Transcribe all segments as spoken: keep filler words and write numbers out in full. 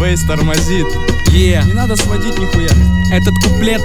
Бейс тормозит. Yeah. Не надо сводить нихуя. Этот куплет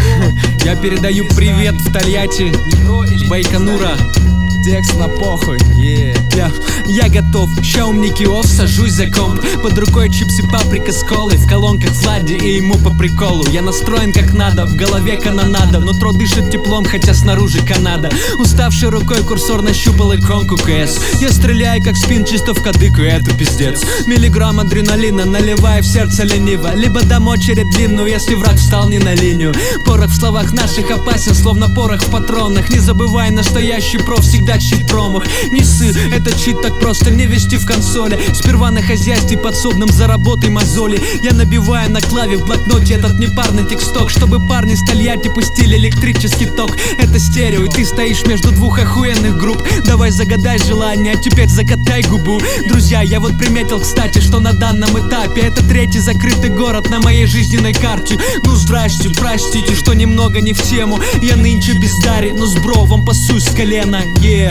я передаю привет в Тольятти с Байконура. Текст на похуй, yeah. Я, я готов, ща у мне киов, сажусь за комп. Под рукой чипсы, паприка с колой. В колонках Влади и ему по приколу. Я настроен как надо, в голове канонада. Нутро дышит теплом, хотя снаружи Канада. Уставшей рукой курсор нащупал иконку КС. Я стреляю как спин чисто в кадыку, и это пиздец. Миллиграмм адреналина, наливая в сердце лениво. Либо дам очередь длинную, если враг встал не на линию. Порох в словах наших опасен, словно порох в патронах. Не забывай, настоящий проф всегда чит промах. Не ссы, это чит так просто не вести в консоли. Сперва на хозяйстве подсобном заработай мозоли. Я набиваю на клаве в блокноте этот непарный тексток, чтобы парни с Тольятти пустили электрический ток. Это стерео, и ты стоишь между двух охуенных групп. Давай загадай желание, а теперь закатай губу. Друзья, я вот приметил, кстати, что на данном этапе это третий закрытый город на моей жизненной карте. Ну здрасте, простите, что немного не в тему. Я нынче без дари, но с бровом пасусь с колена. Yeah.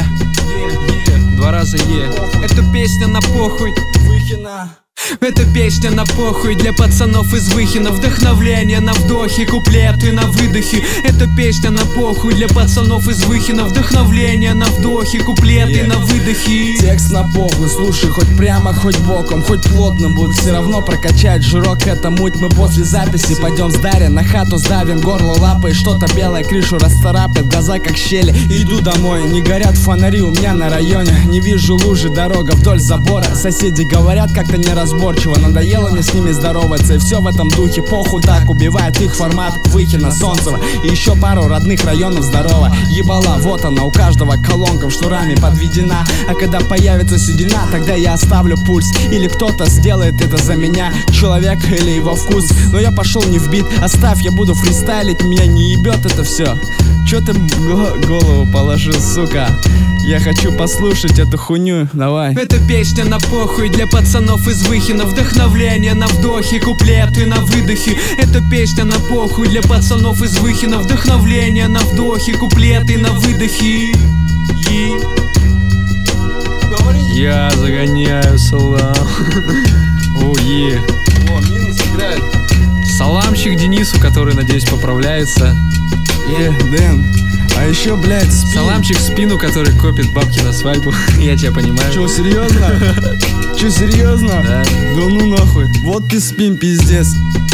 Два раза е. Это песня на похуй. Выхина. Это песня на похуй для пацанов из Выхина. Вдохновление на вдохе, куплеты на выдохе. Это песня на похуй для пацанов из Выхина. Вдохновление на вдохе, куплеты yeah. на выдохе. Текст на похуй, слушай, хоть прямо, хоть боком, хоть плотным будет все равно прокачать жирок. Это муть, мы после записи пойдем с Дарьей на хату, сдавим горло лапой. Что-то белое крышу расцарапает, глаза как щели. Иду домой, не горят фонари у меня на районе. Не вижу лужи, дорога вдоль забора. Соседи говорят как-то неразборчиво. Надоело мне с ними здороваться, и все в этом духе. Похуй так убивает их формат Выхина, Солнцево и еще пару родных районов. Здорово, ебала, вот она у каждого колонка в шнурами подведена. А когда появится седина, тогда я оставлю пульс. Или кто-то сделает это за меня, человек или его вкус. Но я пошел не в бит, оставь, я буду фристайлить. Меня не ебет это все. Че ты голову положил, сука? Я хочу послушать эту хуйню, давай. Это песня на похуй для пацанов из Выхина. Вдохновление на вдохе, куплеты на выдохе. Это песня на похуй для пацанов из Выхина. Вдохновление на вдохе, куплеты на выдохе. И... Я загоняю салам. Оу-е. О, минус играет. Саламчик Денису, который, надеюсь, поправляется. Е, Дэн. А еще, блядь, спин. Саламчик спину, который копит бабки на свадьбу. Я тебя понимаю. Че, серьезно? Че, серьезно? Да. Да ну нахуй. Вот ты спин, пиздец.